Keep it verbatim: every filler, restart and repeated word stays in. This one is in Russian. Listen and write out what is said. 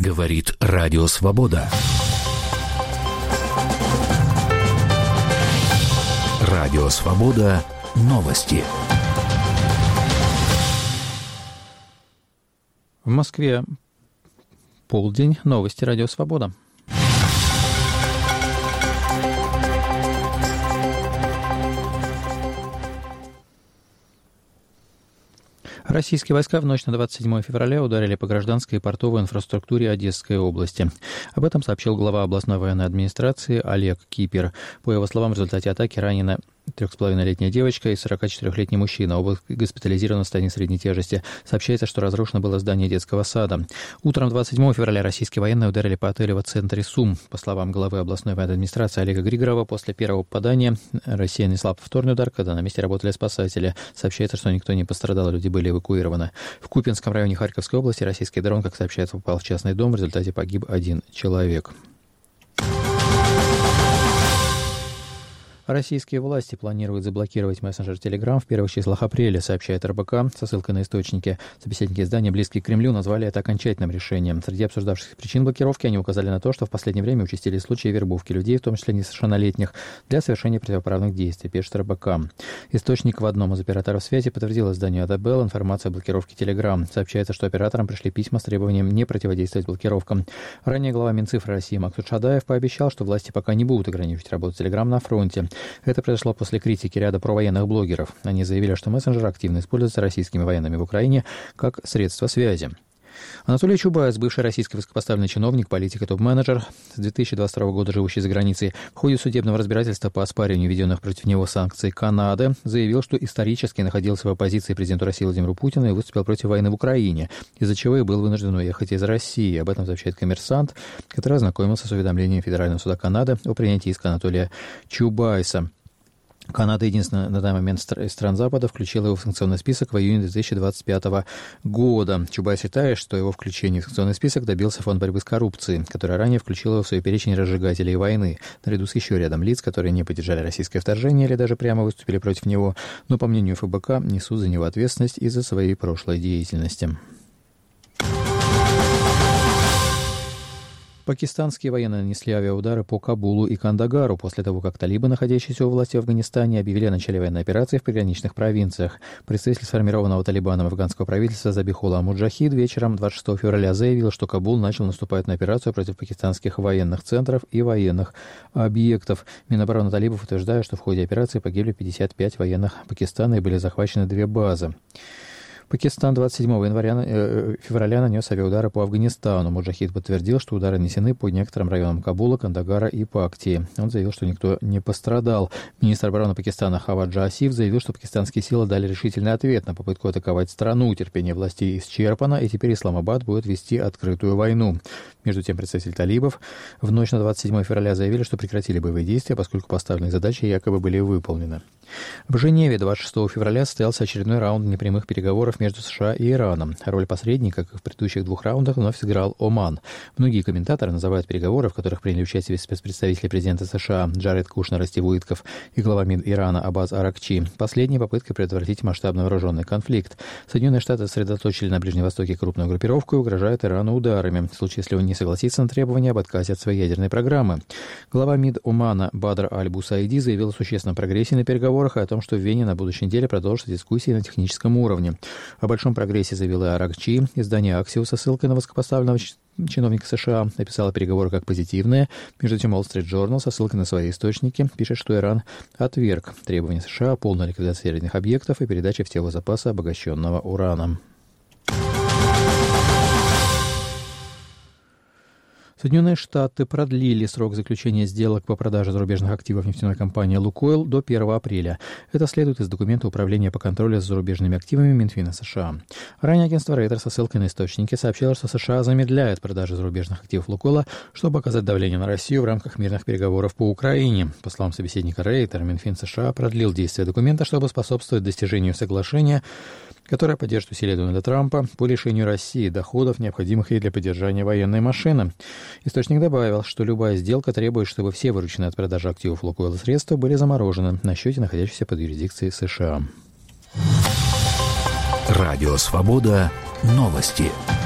Говорит Радио Свобода. Радио Свобода. Новости. В Москве полдень. Новости Радио Свобода. Российские войска в ночь на двадцать седьмое февраля ударили по гражданской и портовой инфраструктуре Одесской области. Об этом сообщил глава областной военной администрации Олег Кипер. По его словам, в результате атаки ранена трехсполовинолетняя девочка и сорокачетырехлетний мужчина, оба госпитализированы в состоянии средней тяжести. Сообщается, что разрушено было здание детского сада. Утром двадцать седьмого февраля российские военные ударили по отелю в центре Сум. По словам главы областной военной администрации Олега Григорова, после первого попадания Россия нанесла повторный удар, когда на месте работали спасатели. Сообщается, что никто не пострадал, люди были эвакуированы. В Купинском районе Харьковской области российский дрон, как сообщается, попал в частный дом. В результате погиб один человек. Российские власти планируют заблокировать мессенджер Telegram в первых числах апреля, сообщает эр бэ ка со ссылкой на источники. Собеседники издания, близкие к Кремлю, назвали это окончательным решением. Среди обсуждавшихся причин блокировки они указали на то, что в последнее время участились случаи вербовки людей, в том числе несовершеннолетних, для совершения противоправных действий, пишет эр бэ ка. Источник в одном из операторов связи подтвердил изданию эй ди би эл информацию о блокировке Telegram. Сообщается, что операторам пришли письма с требованием не противодействовать блокировкам. Ранее глава Минцифры России Максут Шадаев пообещал, что власти пока не будут ограничивать работу Telegram на фронте. Это произошло после критики ряда провоенных блогеров. Они заявили, что мессенджер активно используется российскими военными в Украине как средство связи. Анатолий Чубайс, бывший российский высокопоставленный чиновник, политик и топ-менеджер, с две тысячи двадцать второго года живущий за границей, в ходе судебного разбирательства по оспариванию введенных против него санкций Канады, заявил, что исторически находился в оппозиции президенту России Владимиру Путину и выступил против войны в Украине, из-за чего и был вынужден уехать из России. Об этом сообщает «Коммерсант», который ознакомился с уведомлением Федерального суда Канады о принятии иска Анатолия Чубайса. Канада, единственная на данный момент из стран Запада, включила его в санкционный список в июне две тысячи двадцать пятого года. Чубайс считает, что его включение в санкционный список добился Фонд борьбы с коррупцией, который ранее включил его в свой перечень разжигателей войны, наряду с еще рядом лиц, которые не поддержали российское вторжение или даже прямо выступили против него, но, по мнению эф бэ ка, несут за него ответственность из-за своей прошлой деятельности. Пакистанские военные нанесли авиаудары по Кабулу и Кандагару после того, как талибы, находящиеся у власти в Афганистане, объявили о начале военной операции в приграничных провинциях. Представитель сформированного Талибаном афганского правительства Забихулла Муджахид вечером двадцать шестого февраля заявил, что Кабул начал наступать на операцию против пакистанских военных центров и военных объектов. Минобороны талибов утверждает, что в ходе операции погибли пятьдесят пять военных Пакистана и были захвачены две базы. Пакистан двадцать седьмого февраля нанес авиаудары по Афганистану. Муджахид подтвердил, что удары нанесены по некоторым районам Кабула, Кандагара и Пактии. Он заявил, что никто не пострадал. Министр обороны Пакистана Хаваджа Асиф заявил, что пакистанские силы дали решительный ответ на попытку атаковать страну. Терпение властей исчерпано, и теперь Исламабад будет вести открытую войну. Между тем, представители талибов в ночь на двадцать седьмое февраля заявили, что прекратили боевые действия, поскольку поставленные задачи якобы были выполнены. В Женеве двадцать шестого февраля состоялся очередной раунд непрямых переговоров между США и Ираном. Роль посредника, как и в предыдущих двух раундах, вновь сыграл Оман. Многие комментаторы называют переговоры, в которых приняли участие спецпредставители президента США Джаред Кушнер и Стив Уитков и глава МИД Ирана Аббас Аракчи, последней попыткой предотвратить масштабный вооруженный конфликт. Соединенные Штаты сосредоточили на Ближнем Востоке крупную группировку и угрожают Ирану ударами, в случае, если он не согласится на требования об отказе от своей ядерной программы. Глава МИД Омана Бадр Аль-Бусайди заявил о существенном прогрессе на переговорах и о том, что в Вене на будущей неделе продолжатся дискуссии на техническом уровне. О большом прогрессе заявила Аракчи. Издание «Аксиос» со ссылкой на высокопоставленного чиновника США написало переговоры как позитивные. Между тем, Wall Street Journal со ссылкой на свои источники пишет, что Иран отверг требования США о полной ликвидации ядерных объектов и передаче всего запаса обогащенного урана. Соединенные Штаты продлили срок заключения сделок по продаже зарубежных активов нефтяной компании «Лукойл» до первого апреля. Это следует из документа Управления по контролю за зарубежными активами Минфина США. Ранее агентство Reuters со ссылкой на источники сообщило, что США замедляет продажи зарубежных активов «Лукойла», чтобы оказать давление на Россию в рамках мирных переговоров по Украине. По словам собеседника Рейтер, Минфин США продлил действие документа, чтобы способствовать достижению соглашения, которая поддержит усилия Дональда Трампа по лишению России доходов, необходимых ей для поддержания военной машины. Источник добавил, что любая сделка требует, чтобы все вырученные от продажи активов «Лукойла» средства были заморожены на счете, находящемся под юрисдикцией США. Радио «Свобода». Новости.